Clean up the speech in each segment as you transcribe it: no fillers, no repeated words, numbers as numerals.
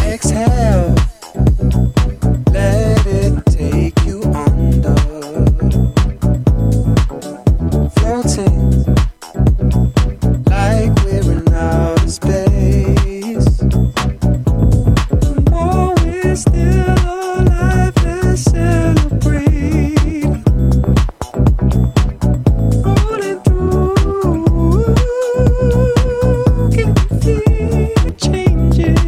Exhale, let it take you under. Floating like we're in outer space. While we're still alive, let's celebrate. Rolling through, can you feel the changes?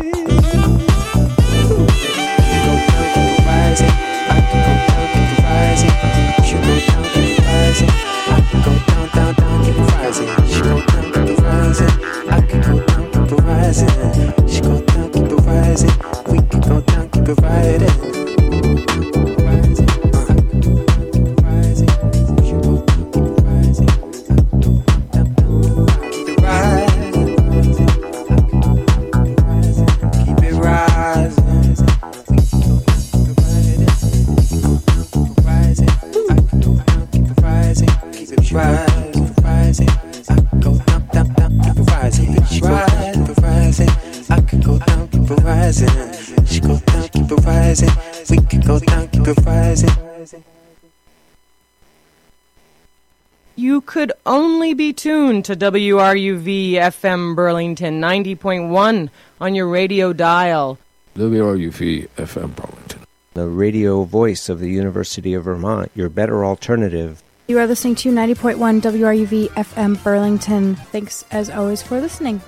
You could only be tuned to WRUV FM Burlington 90.1 on your radio dial. WRUV FM Burlington, the radio voice of the University of Vermont, your better alternative. You are listening to 90.1 WRUV FM Burlington. Thanks, as always, for listening.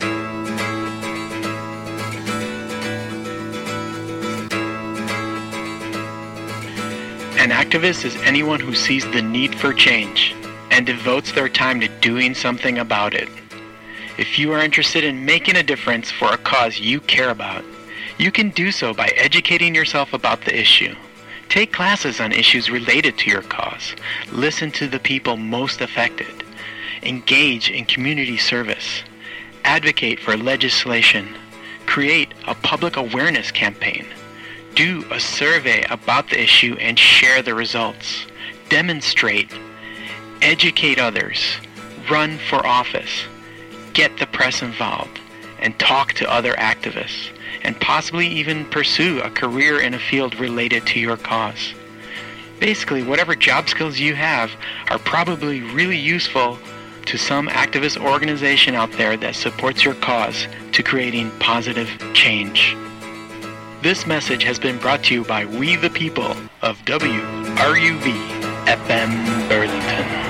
An activist is anyone who sees the need for change and devotes their time to doing something about it. If you are interested in making a difference for a cause you care about, you can do so by educating yourself about the issue. Take classes on issues related to your cause. Listen to the people most affected. Engage in community service. Advocate for legislation. Create a public awareness campaign. Do a survey about the issue and share the results. Demonstrate. Educate others. Run for office. Get the press involved. And talk to other activists. And possibly even pursue a career in a field related to your cause. Basically, whatever job skills you have are probably really useful to some activist organization out there that supports your cause to creating positive change. This message has been brought to you by We the People of WRUV FM Burlington.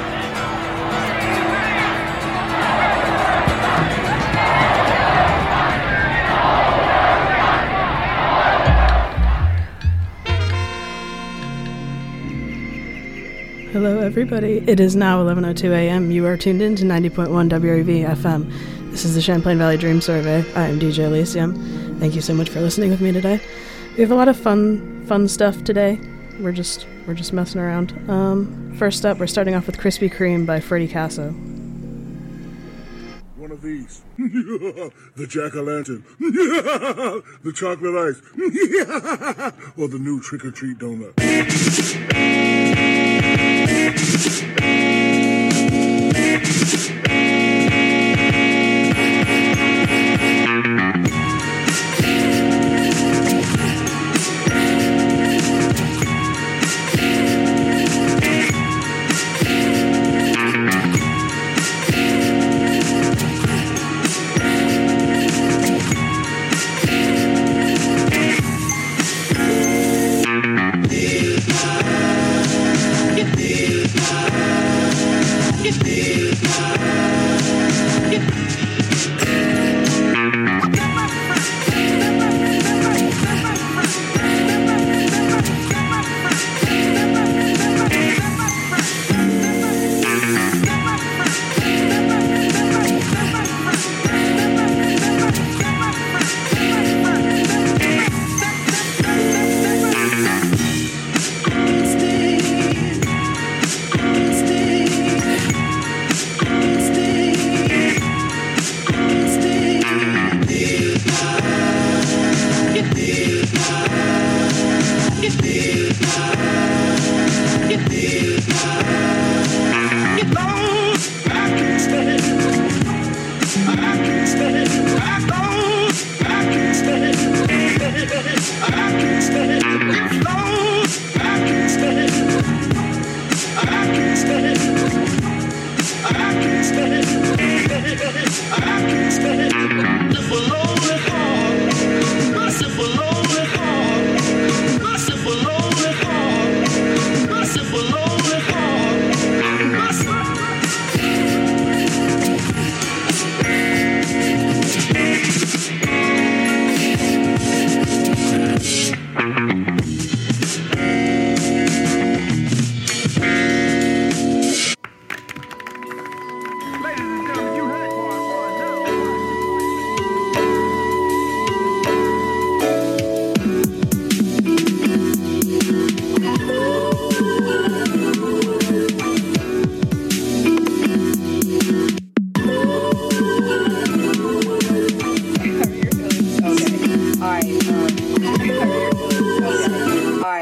Hello everybody, it is now 11:02 a.m. You are tuned in to 90.1 WRUV FM. This is the Champlain Valley Dream Survey. I am DJ Elysium. Thank you so much for listening with me today. We have a lot of fun stuff today. We're just messing around. First up, we're starting off with Krispy Kreme by Freddie Casso. One of these. The jack-o'-lantern. The chocolate ice. Or the new trick-or-treat donut.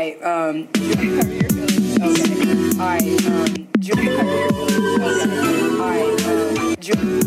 Alright, Julie, cover your feelings. Okay. Alright, Julie, cover your feelings. Okay. Alright, Julie.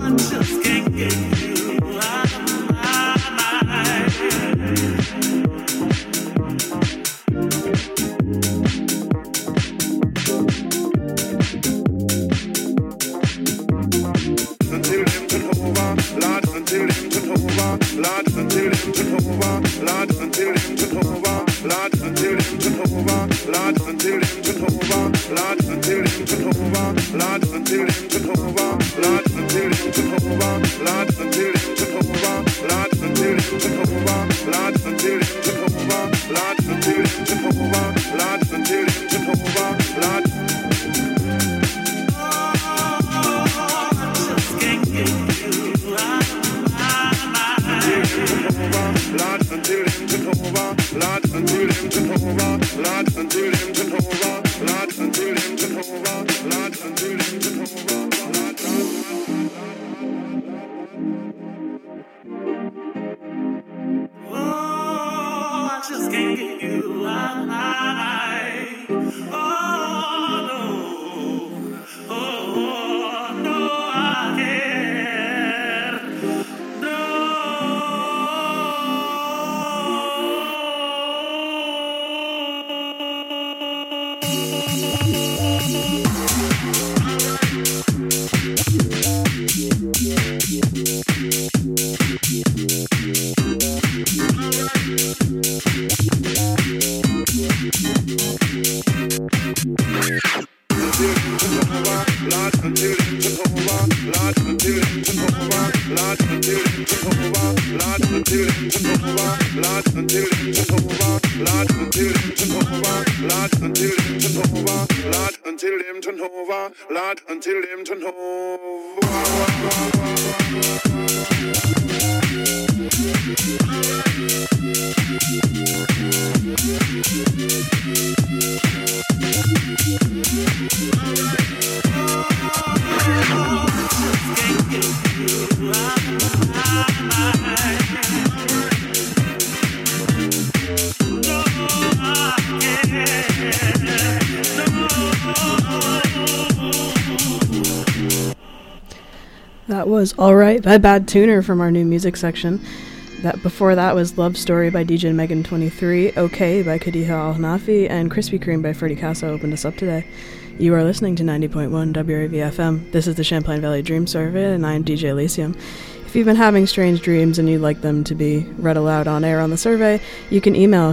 That was Alright by Bad Tuner from our new music section. Before that was Love Story by DJ Megan 23, Okay by Khadija Al-Hanafi, and Krispy Kreme by Freddie Casa opened us up today. You are listening to 90.1 WRV-FM. This is the Champlain Valley Dream Survey, and I'm DJ Elysium. If you've been having strange dreams and you'd like them to be read aloud on air on the survey, you can email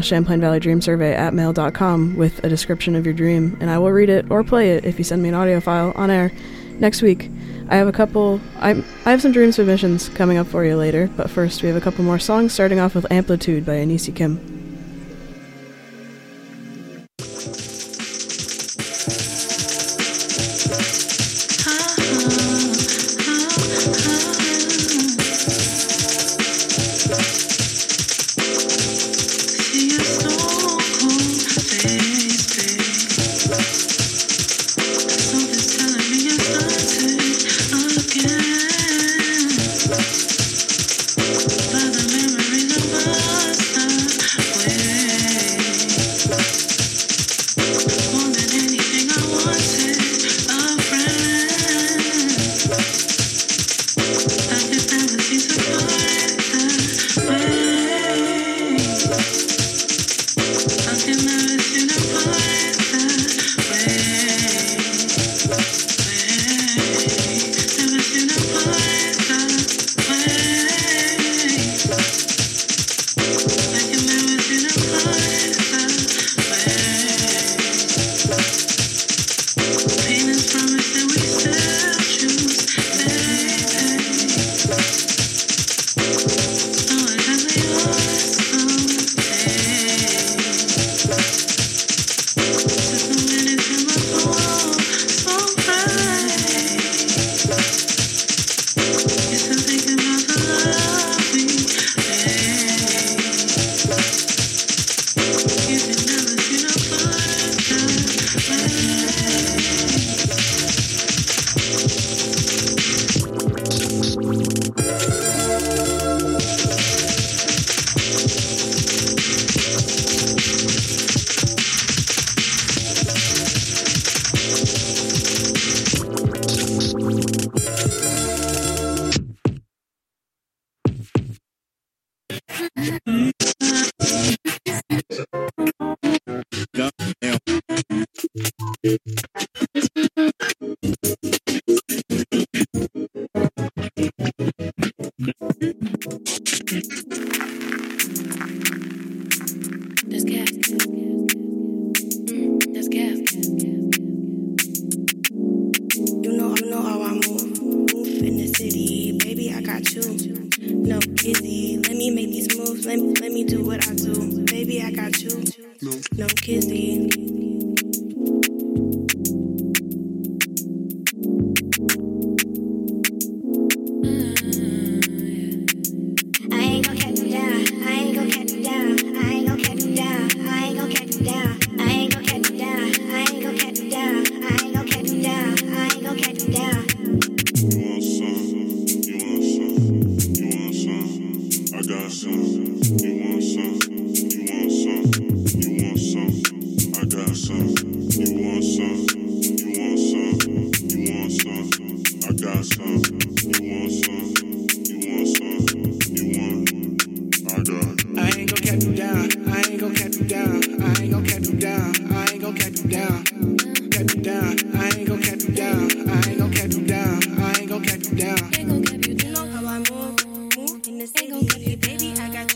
champlainvalleydreamsurvey@mail.com with a description of your dream, and I will read it or play it if you send me an audio file on air next week. I have some dream submissions coming up for you later, but first we have a couple more songs, starting off with Amplitude by Anisi Kim. By the memories of us. No kizzy, let me make these moves. Let me do what I do. Baby, I got you. No kizzy. I ain't gon' catch you down. I ain't gon' catch you down. I ain't gon' catch you down. I ain't gon' catch you down. I ain't gon' catch you down. I ain't gon' catch you down. I ain't gon' catch you down. I ain't gon' catch you down. You want some? You want some? You want some? I got some. You want some? You want some? You want some? I got some. You want some? You want some? You want some? I got some. You want some? You want some? You want? I got. I ain't gon' catch you down. I ain't gon' catch you down. I ain't gon' catch you down. I ain't gon' catch you down. Catch you down. I ain't gon' catch you down. I ain't gon' catch you down. I ain't gon' catch you down. You know how I move in the city, baby. I got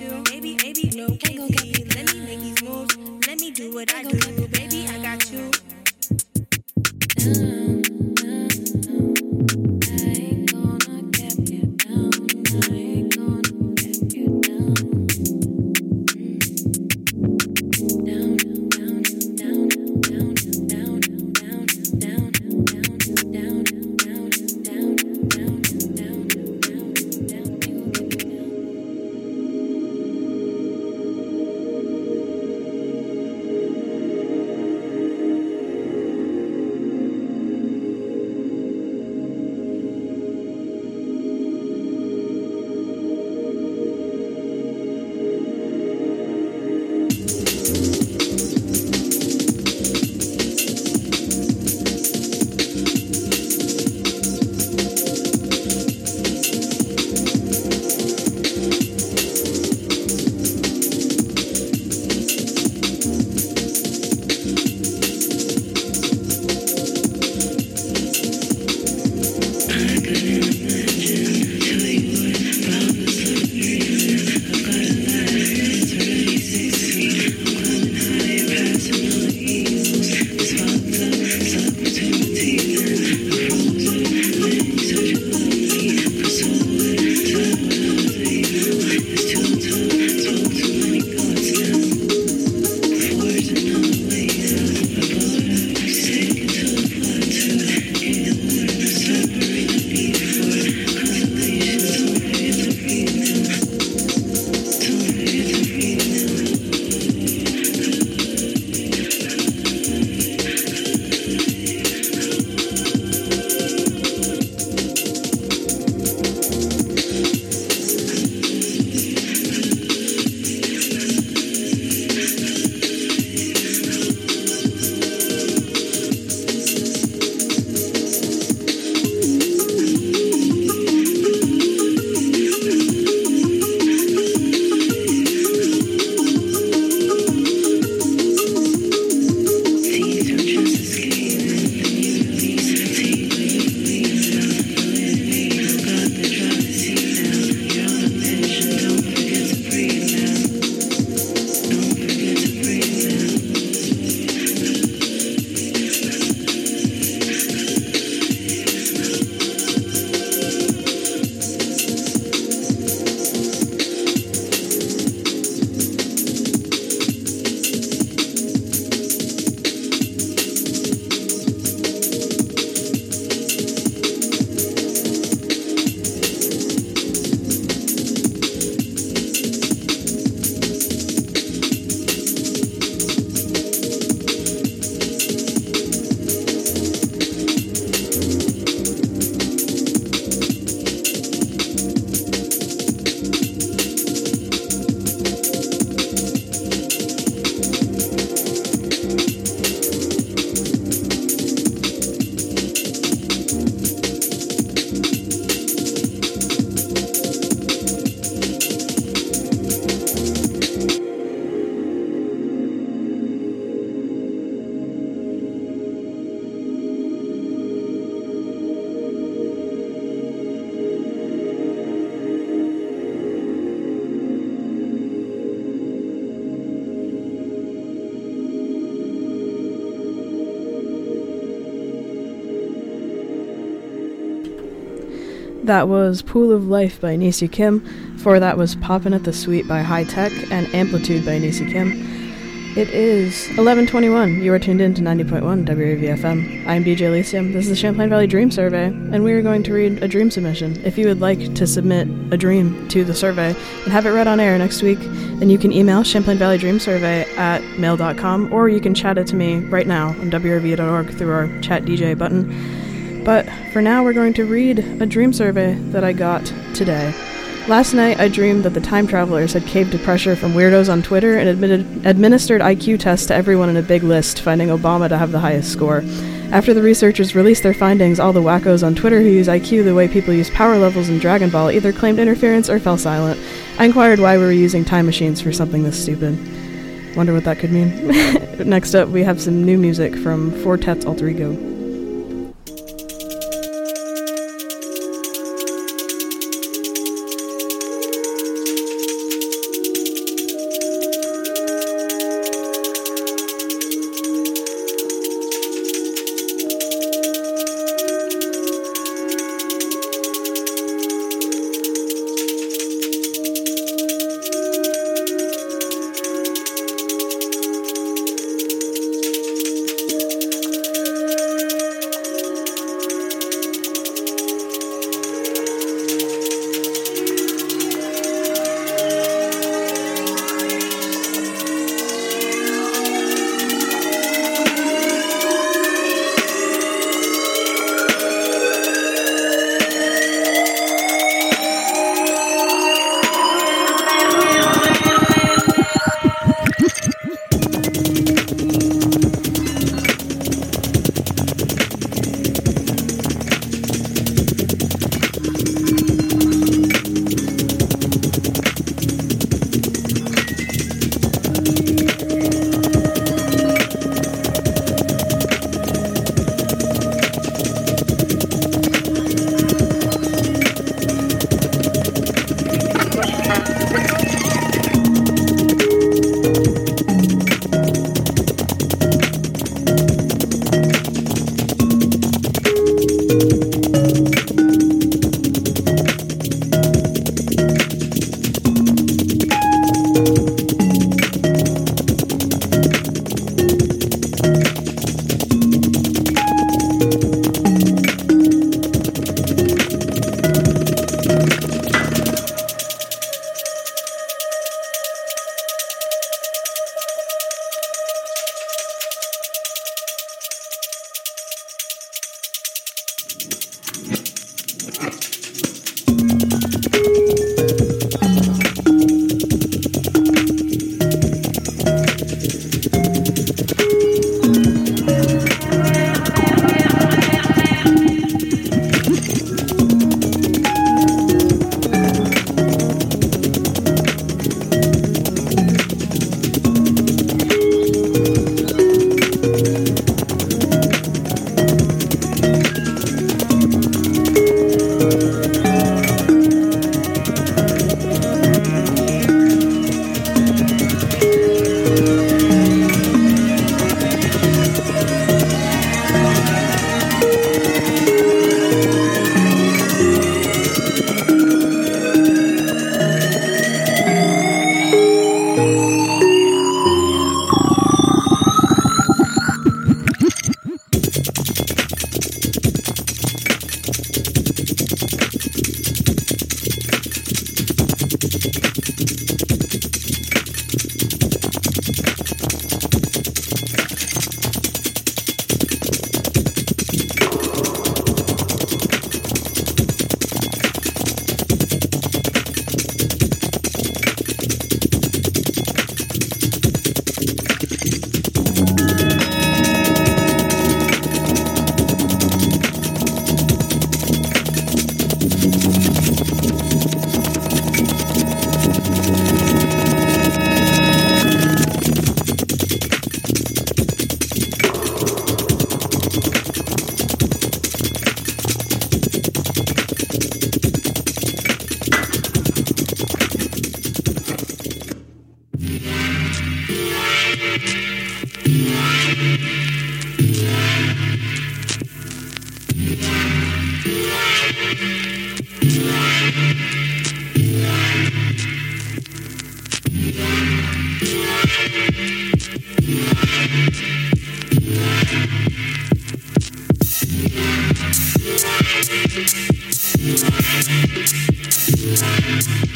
That was Pool of Life by Nisi Kim. Before that was Poppin' at the Suite by High Tech and Amplitude by Nisi Kim. It is 11:21. You are tuned in to 90.1 WAVFM. I'm DJ Elysium. This is the Champlain Valley Dream Survey, and we are going to read a dream submission. If you would like to submit a dream to the survey and have it read on air next week, then you can email champlainvalleydreamsurvey@mail.com, or you can chat it to me right now on WRV.org through our Chat DJ button. But for now, we're going to read a dream survey that I got today. Last night, I dreamed that the time travelers had caved to pressure from weirdos on Twitter and administered IQ tests to everyone in a big list, finding Obama to have the highest score. After the researchers released their findings, all the wackos on Twitter who use IQ the way people use power levels in Dragon Ball either claimed interference or fell silent. I inquired why we were using time machines for something this stupid. Wonder what that could mean. Next up, we have some new music from Fortet's Alter Ego.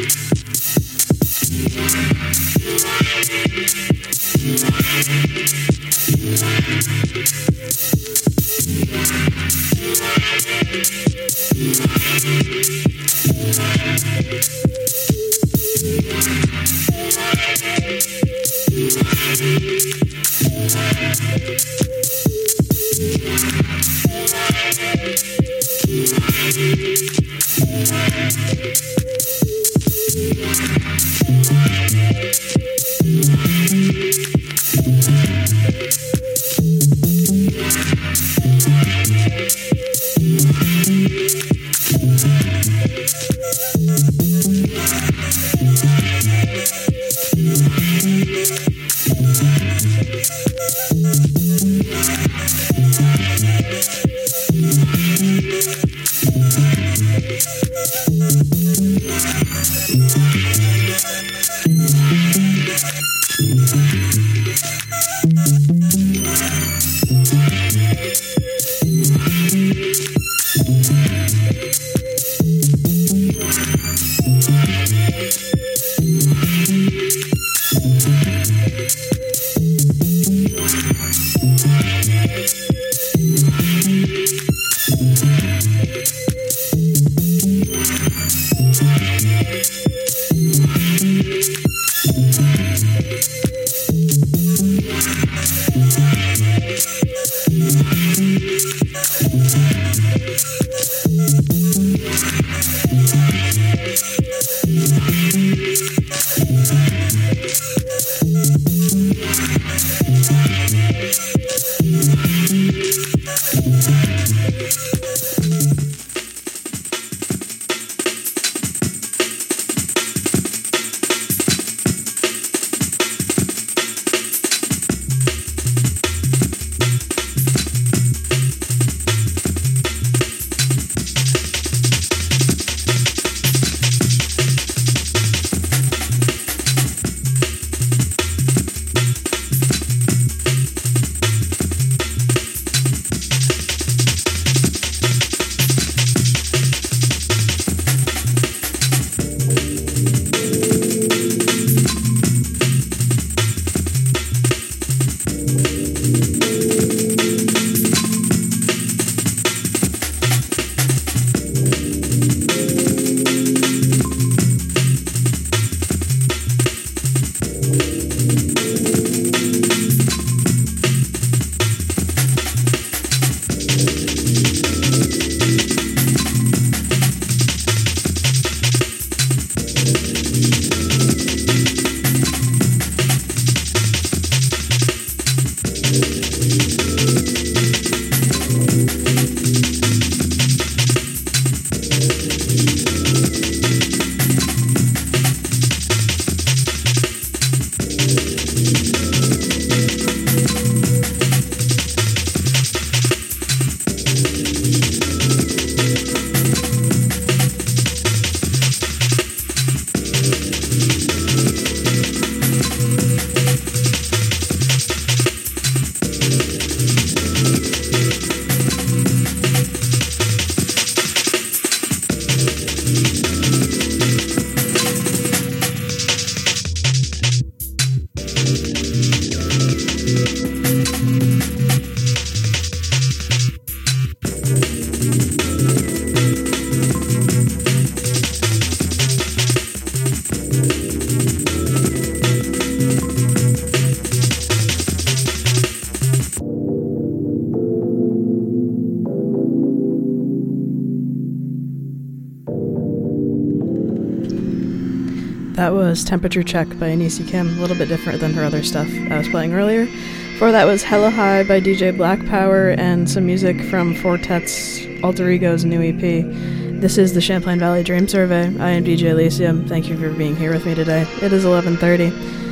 That was Temperature Check by Anisi Kim, a little bit different than her other stuff I was playing earlier. Before that was Hella High by DJ Black Power and some music from Fortet's Alter Ego's new EP. This is the Champlain Valley Dream Survey. I am DJ Elysium. Thank you for being here with me today. It is 11:30.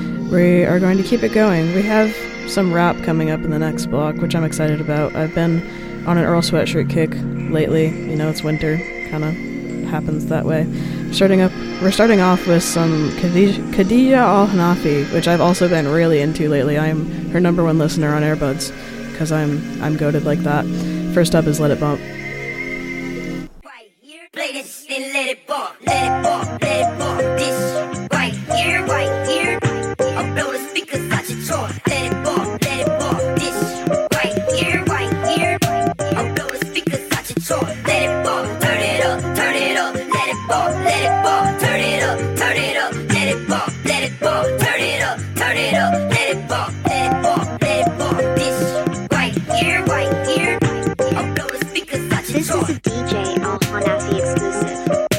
We are going to keep it going. We have some rap coming up in the next block, which I'm excited about. I've been on an Earl Sweatshirt kick lately. You know, it's winter. Kind of happens that way. We're starting off with some Khadija Al-Hanafi, which I've also been really into lately. I'm her number one listener on Airbuds, because I'm goated like that. First up is Let It Bump. Play this and let it bump, let it bump, let it bump. ball, turn it up, turn it up, let it ball, let it ball, turn it up, turn it up, let it ball, let it ball, let it ball. This right here, I'll blow the speakers out your This is a DJ Al-Hanafi exclusive.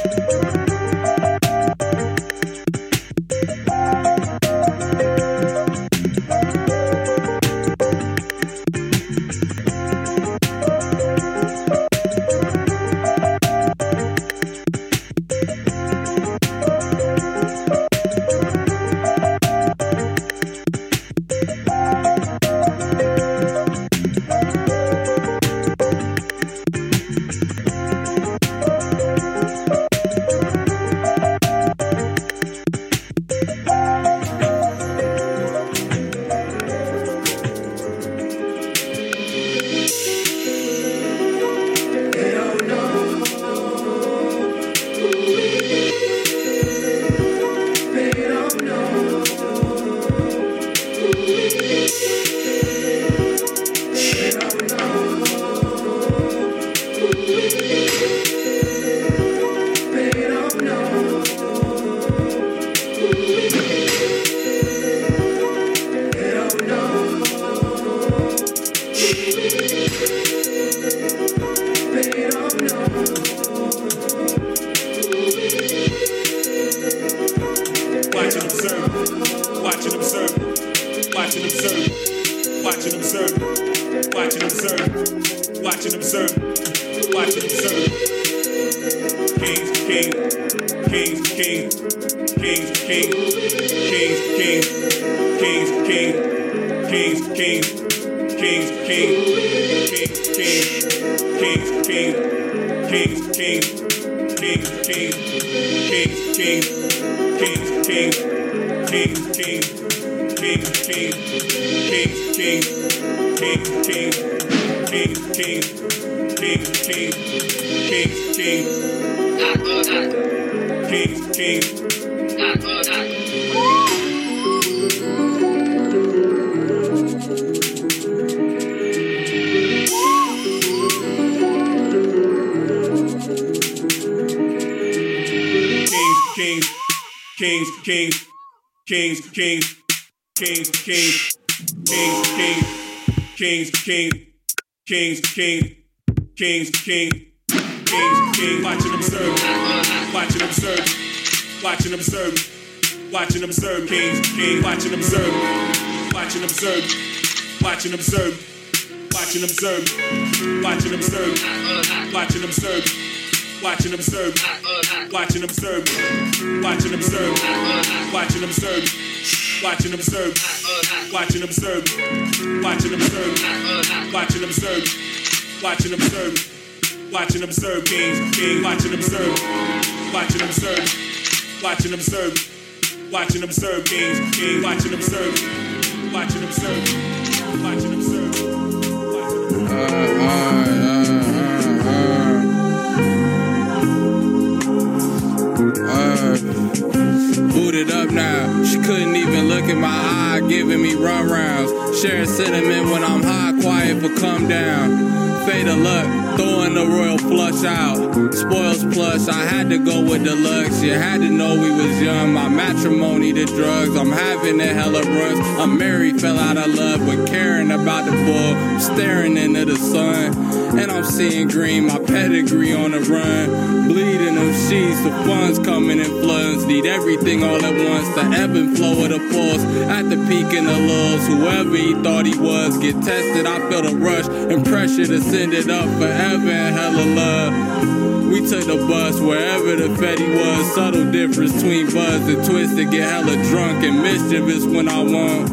Booted up now, she couldn't even look in my eye, giving me run rounds. Sharing sentiment when I'm high, quiet but come down. Fade of luck, throwing the royal flush out. Spoils plus, I had to go with deluxe. You had to know we was young. My matrimony to drugs, I'm having a hella runs. I'm married, fell out of love with caring about the bull. Staring into the sun, and I'm seeing green. My pedigree on the run, bleeding them sheets. The funds coming in floods, need everything all at once. The ebb and flow of the pulse, at the peak and the lulls. Whoever he thought he was, get tested. I feel the rush and pressure to send it up forever and hella love. We took the bus wherever the Fetty was. Subtle difference between buzz and twisted. Get hella drunk and mischievous when I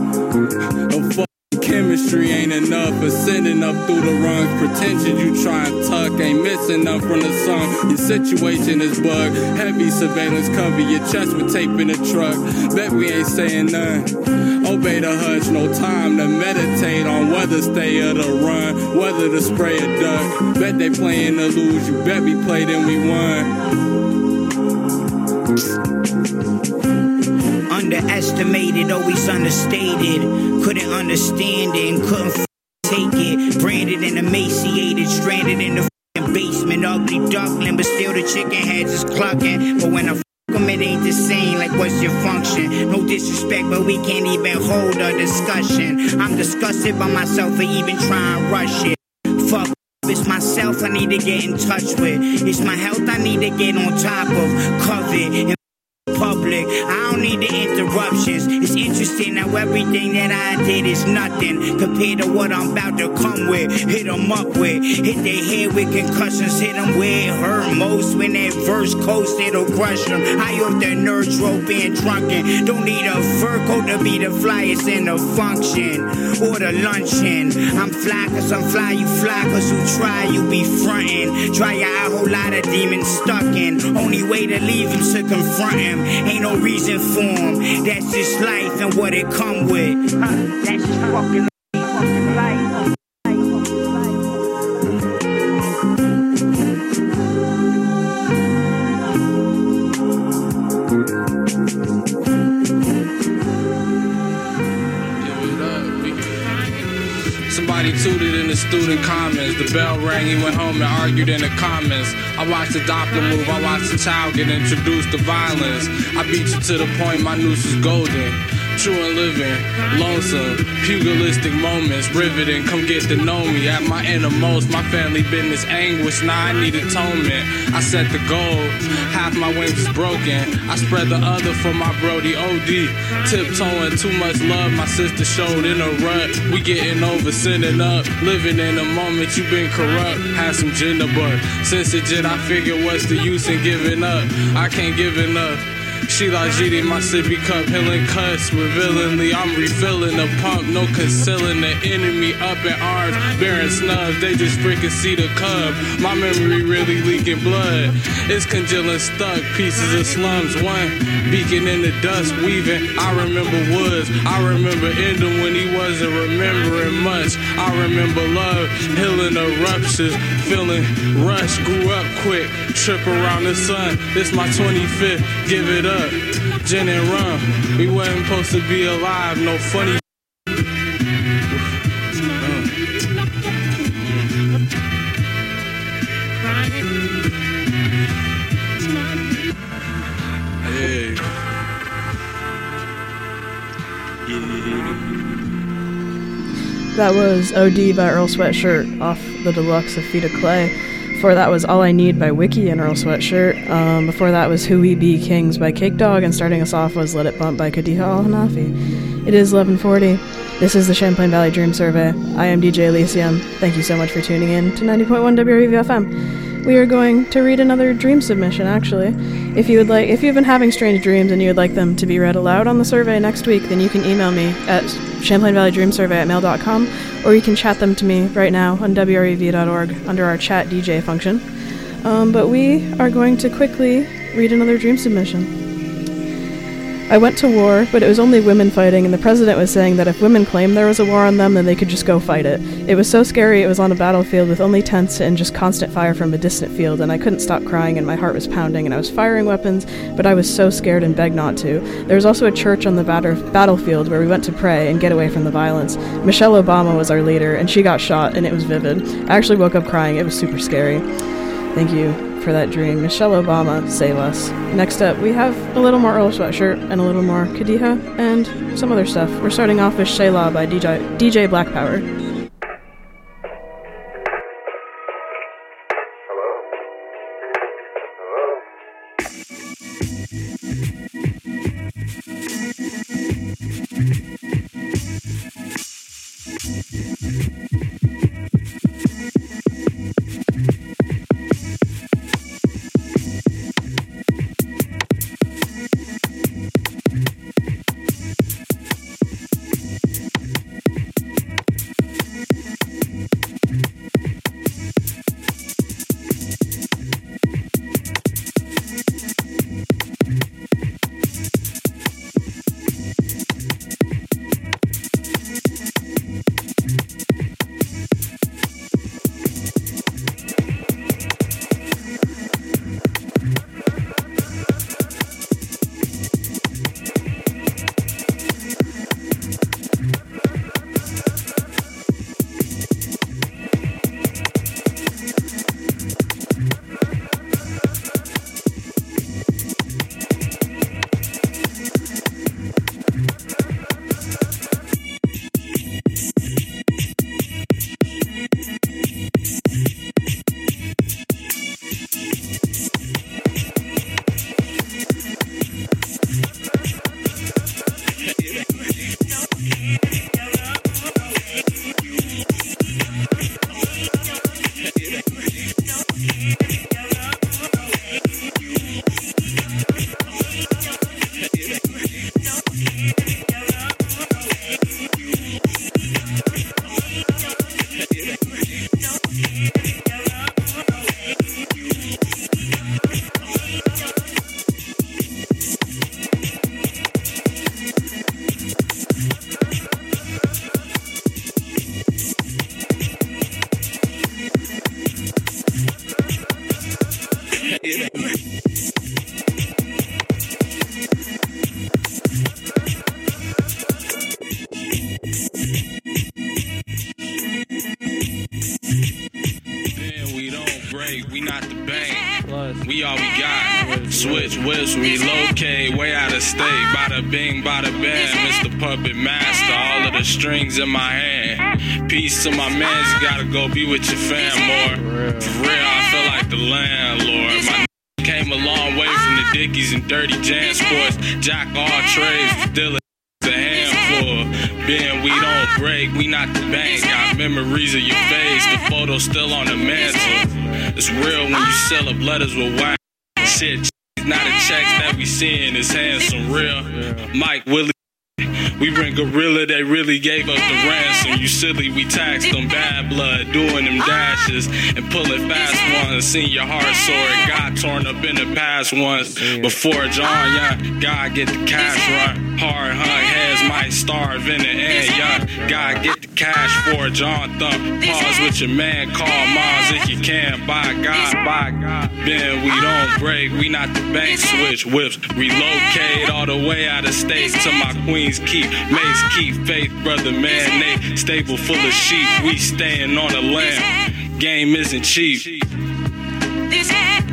want. A fucking chemistry ain't enough. Ascending up through the rungs. Pretension you try and tuck. Ain't missing none from the sun. Your situation is bugged. Heavy surveillance cover your chest with tape in the truck. Bet we ain't saying none. Obey the hush, no time to meditate on whether stay or to run, whether to spray or duck. Bet they playing to lose, you bet we played and we won. Underestimated, always understated. Couldn't understand it and couldn't take it. Branded and emaciated, stranded in the basement. Ugly duckling, but still the chicken heads is clucking. But when I It ain't the same, like what's your function? No disrespect, but we can't even hold a discussion. I'm disgusted by myself for even trying to rush it. Fuck, it's myself I need to get in touch with. It's my health I need to get on top of. Covet and public, I don't need the interruptions. It's interesting how everything that I did is nothing compared to what I'm about to come with. Hit them up with, hit their head with concussions. Hit them where it hurt most. When that verse coast, it'll crush them. I off the nerves rope being drunken. Don't need a fur coat to be the flyest in the function or the luncheon. I'm fly cause I'm fly, you fly cause you try, you be frontin'. Try out a whole lot of demons stuck in. Only way to leave him to confront him. Ain't no reason for him. That's just life and what it come with. That's just fucking life. Somebody tooted in the student comments. The bell rang, he went home and argued in the comments. I watched the Doppler move, I watched the child get introduced to violence. I beat you to the point my noose was golden. True and living, lonesome, pugilistic moments, riveting, come get to know me. At my innermost, my family business anguish, now I need atonement. I set the goal, half my wings is broken. I spread the other for my Brody OD. Tiptoeing too much love, my sister showed in a rut. We getting over, sending up, living in the moment, you been corrupt. Had some gender, but since the jet I figured what's the use in giving up. I can't give enough. Sheila GD, my sippy cup, healing cuts, revealingly I'm refilling the pump, no concealing the enemy up in arms, bearing snubs, they just freaking see the cub, my memory really leaking blood, it's congealing stuck, pieces of slums, one beacon in the dust, weaving, I remember woods, I remember ending when he wasn't remembering much, I remember love, healing eruptions, feeling rush, grew up quick, trip around the sun, this my 25th, give it up. Gin and rum, we wasn't supposed to be alive, no funny. Hey. That was OD by Earl Sweatshirt off the deluxe of Feet of Clay. Before that was All I Need by Wiki and Earl Sweatshirt. Before that was Who We Be Kings by Cake Dog, and starting us off was Let It Bump by Kadiha Al-Hanafi. It is 11:40. This is the Champlain Valley Dream Survey. I am DJ Elysium. Thank you so much for tuning in to 90.1 WREV-FM. We are going to read another dream submission, actually. If you've been having strange dreams and you would like them to be read aloud on the survey next week, then you can email me at champlainvalleydreamsurvey@mail.com, or you can chat them to me right now on WREV.org under our chat DJ function. But we are going to quickly read another dream submission. I went to war, but it was only women fighting, and the president was saying that if women claimed there was a war on them, then they could just go fight it. It was so scary. It was on a battlefield with only tents and just constant fire from a distant field, and I couldn't stop crying, and my heart was pounding, and I was firing weapons, but I was so scared and begged not to. There was also a church on the battlefield where we went to pray and get away from the violence. Michelle Obama was our leader, and she got shot, and it was vivid. I actually woke up crying. It was super scary. Thank you for that dream. Michelle Obama, save us. Next up, we have a little more Earl Sweatshirt and a little more Kadiha and some other stuff. We're starting off with Shayla by DJ Black Power. Switch whips, relocate, way out of state. Bada bing, bada bang, Mr. Puppet Master. All of the strings in my hand. Peace to my mans, you gotta go be with your fam more. For real, I feel like the landlord. My came a long way from the Dickies and Dirty Jan sports. Jack all trades, still a handful. Being we don't break, we not the bank. Got memories of your face, the photo still on the mantle. It's real when you sell up letters with wax. Shit, not a checks that we seeing, it's handsome, real. Mike, Willie, we bring gorilla, they really gave up the ransom. You silly, we taxed them, bad blood, doing them dashes and pulling fast ones. Seen your heart sore, it got torn up in the past once. Before John, yeah, God get the cash run. Hard hung heads might starve in the end, yeah. God get the cash for John Thump. Pause with your man, call moms if you can. By God, by God. Ben, we don't break, we not the bank. Switch whips, relocate all the way out of state to my Queens Keep. Mace keep faith, brother man, they stable full of sheep. We staying on the land, game isn't cheap. This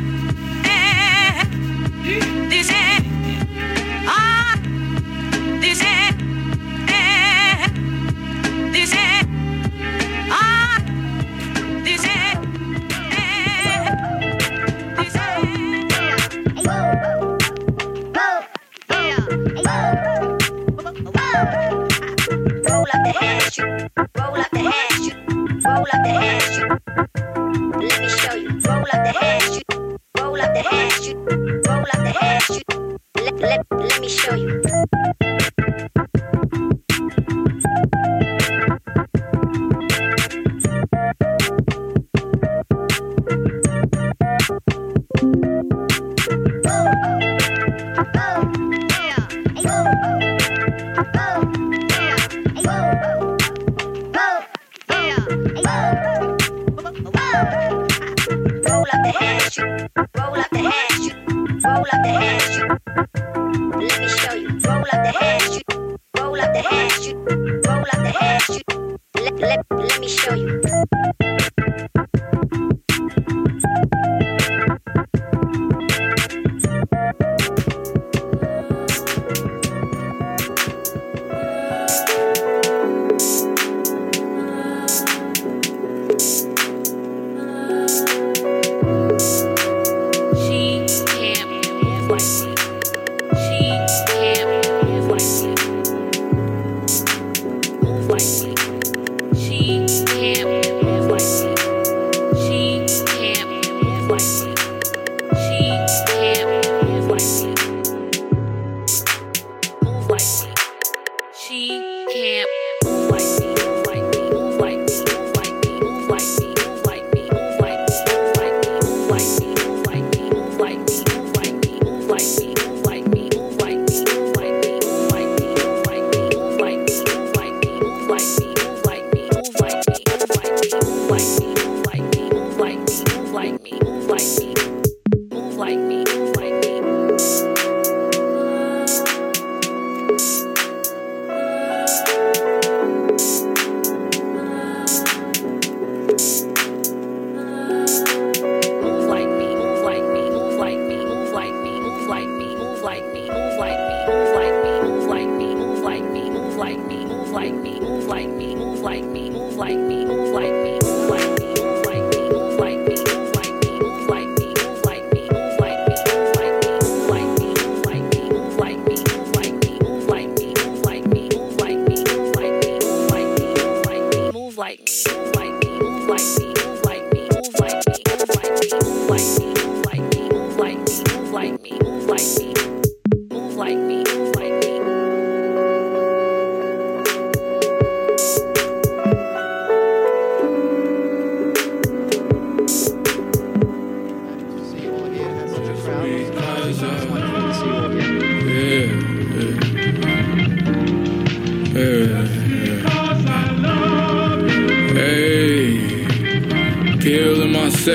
roll up the hash, roll up the hash, roll up the hash. Let me show you. Roll up the hash, roll up the hash, roll up the hash. Let me show you. Roll up the hash, roll up the hash, roll up the hash. Let me show you. Roll up the hash, roll up the hash, roll up the hash. Let me show you.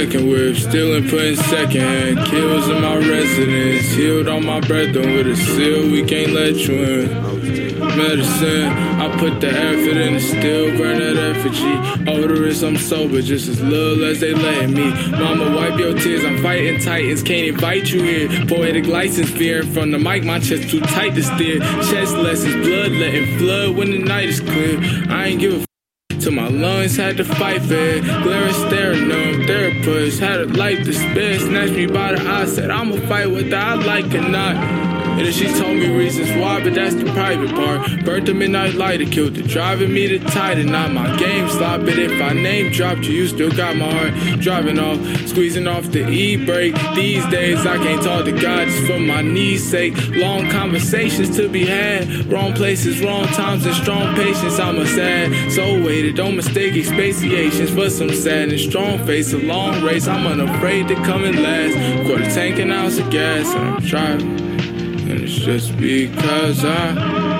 second whip, stealing, putting second hand. Kills in my residence, healed on my brethren with a seal, we can't let you in. Medicine, I put the effort in and still burn that effigy. Odorous, I'm sober, just as little as they letting me. Mama, wipe your tears, I'm fighting titans, can't invite you here. Poetic license, fearing from the mic, my chest too tight to steer. Chest lessons, blood letting flood when the night is clear. I ain't give a till my lungs had to fight for it. Glaring, staring, numb, therapist had a life to spare. Snatched me by the eye, said I'ma fight whether I like or not. And then she told me reasons why, but that's the private part. Burnt the midnight lighter, killed it, driving me to Titan. Not my game stop, but if I name dropped you, you still got my heart. Driving off, squeezing off the E-brake. These days I can't talk to God just for my knees' sake. Long conversations to be had, wrong places, wrong times, and strong patience. I'm a sad soul weighted, don't mistake expatiations for some sadness. Strong face, a long race, I'm unafraid to come in last. Quarter tank an ounce of gas, and I'm driving. And it's just because I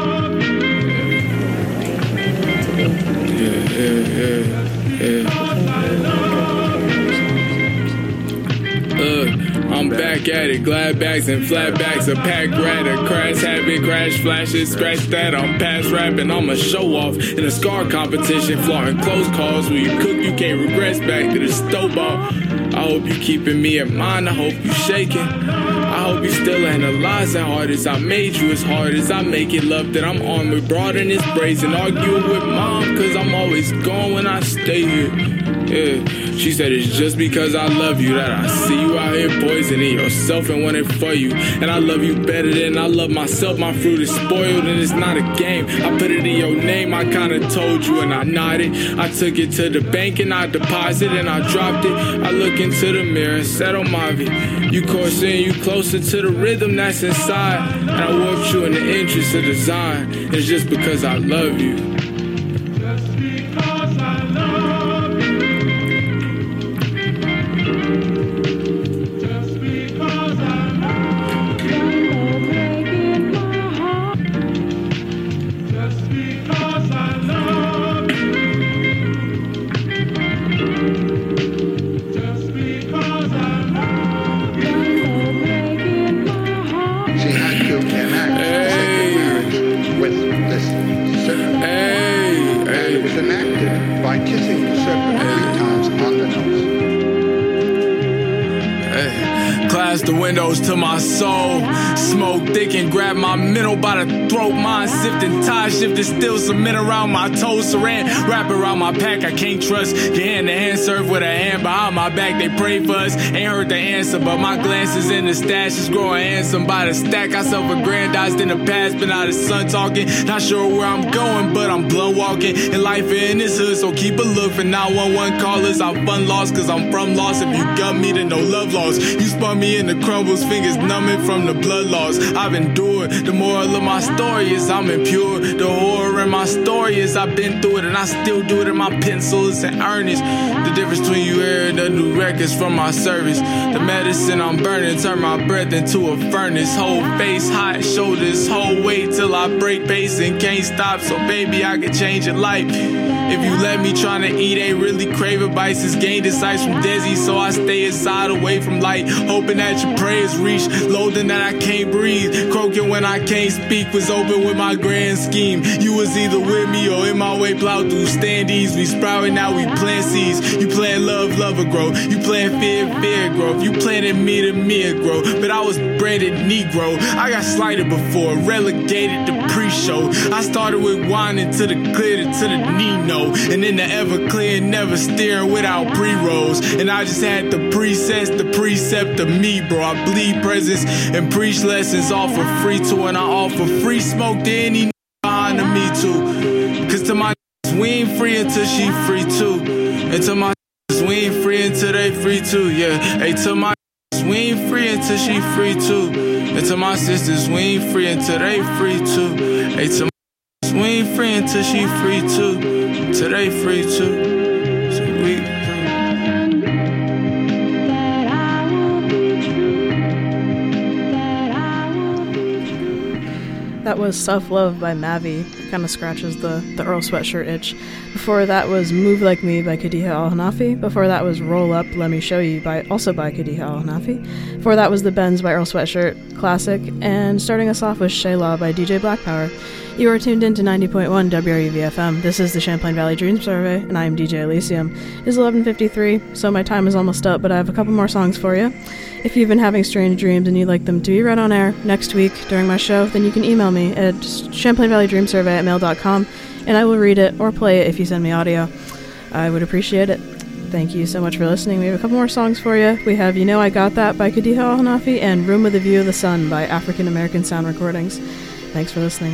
I'm back at it, glad bags and flatbacks, a pack rat, a crash habit, crash flashes, scratch that, I'm past rapping, I'm a show off in a scar competition, flaunting close calls, when you cook you can't regress back to the stove off. I hope you keeping me in mind, I hope you shaking, I hope you still analyzing hard as I made you, as hard as I make it, love that I'm armed with broad and it's brazen, arguing with mom, cause I'm always gone when I stay here. Yeah, she said it's just because I love you that I see you out here poisoning yourself and want it for you. And I love you better than I love myself. My fruit is spoiled and it's not a game. I put it in your name, I kinda told you and I nodded. I took it to the bank and I deposited and I dropped it. I look into the mirror and said, oh my V, you coursing, you closer to the rhythm that's inside. And I warped you in the interest of design. It's just because I love you. The windows to my soul, smoke thick and grab my mental by the throat, mind sifting, tide shifting, still cement around my toes, saran wrap around my pack, I can't trust, get hand to hand, serve with a hand behind my back, they pray for us, ain't heard the answer, but my glances in the stash is growing handsome by the stack, I self-aggrandized in the past, been out of sun talking, not sure where I'm going, but I'm blunt walking, and life in this hood, so keep a look for 911 callers, I'm fun lost, cause I'm from lost, if you got me then no love lost, you spun me in the crumbles, fingers numbing from the blood loss I've endured. The moral of my story is I'm impure. The horror in my story is I've been through it and I still do it in my pencils and earnest. The difference between you hearing the new records from my service. The medicine I'm burning, turn my breath into a furnace. Whole face hot, shoulders, whole weight till I break base and can't stop. So baby, I can change your life. If you let me, trying to eat ain't really craving bites. It's gained insights from Desi, so I stay inside away from light. Hoping that your prayers reach, loathing that I can't breathe. Croaking when I can't speak, was open with my grand scheme. You was either with me or in my way, plowed through standees. We sprouting, now we plant seeds. You playing love, lover grow. You playing fear, fear growth. You planting me to me grow. But I was branded Negro. I got slighted before, relegated to pre-show. I started with whining to the glitter, to the Nino. And then the Everclear, never steering without pre-rolls. And I just had the presets, the precept of me, bro. I bleed presence and preach lessons, offer free too. And I offer free smoke to any behind the me too. Cause to my we ain't free until she free too. And to my we ain't free until they free too, yeah. Hey, to my we ain't free until she free too. And to my sisters, we ain't free until they free too. Hey, to my we ain't free until she free too. Till they free too. So we That was Self Love by Mavi. kind of scratches the Earl Sweatshirt itch. Before that was Move Like Me by Khadija Al-Hanafi. Before that was Roll Up, Let Me Show You also by Khadija Al-Hanafi. Before that was The Bends by Earl Sweatshirt, classic. And starting us off was Shayla by DJ Black Power. You are tuned in to 90.1 WRUV-FM. This is the Champlain Valley Dream Survey, and I am DJ Elysium. It is 11:53, so my time is almost up, but I have a couple more songs for you. If you've been having strange dreams and you'd like them to be read on air next week during my show, then you can email me at champlainvalleydreamsurvey@mail.com, and I will read it or play it if you send me audio. I would appreciate it. Thank you so much for listening. We have a couple more songs for you. We have You Know I Got That by Khadija Al-Hanafi and Room with a View of the Sun by African American Sound Recordings. Thanks for listening.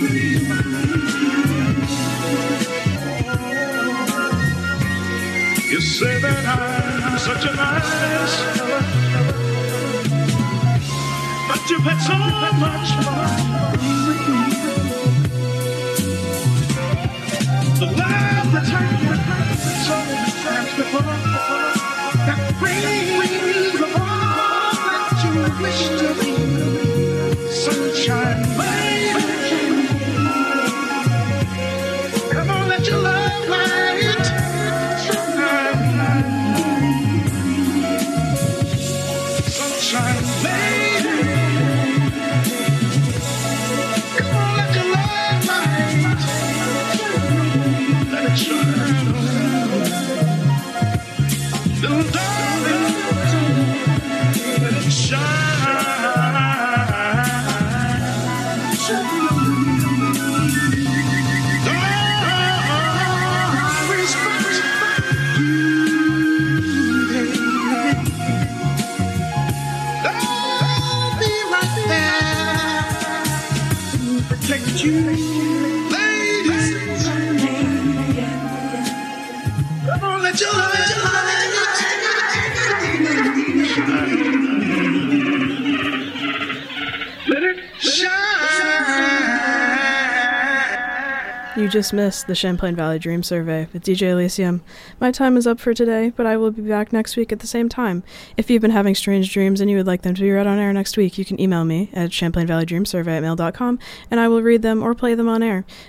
You say that I'm such a nice fella, but you've had so much fun. The love that's hurt you so many times before, that brings the all that you wish to be. Sunshine, baby, come on, let your love light. Sunshine, baby, come on, let your love light. Let it shine, little darling, let it shine. Protect you, ladies. Come on, let your light let it shine. You just missed the Champlain Valley Dream Survey with DJ Elysium. My time is up for today, but I will be back next week at the same time. If you've been having strange dreams and you would like them to be read on air next week, you can email me at champlainvalleydreamsurvey@mail.com, and I will read them or play them on air.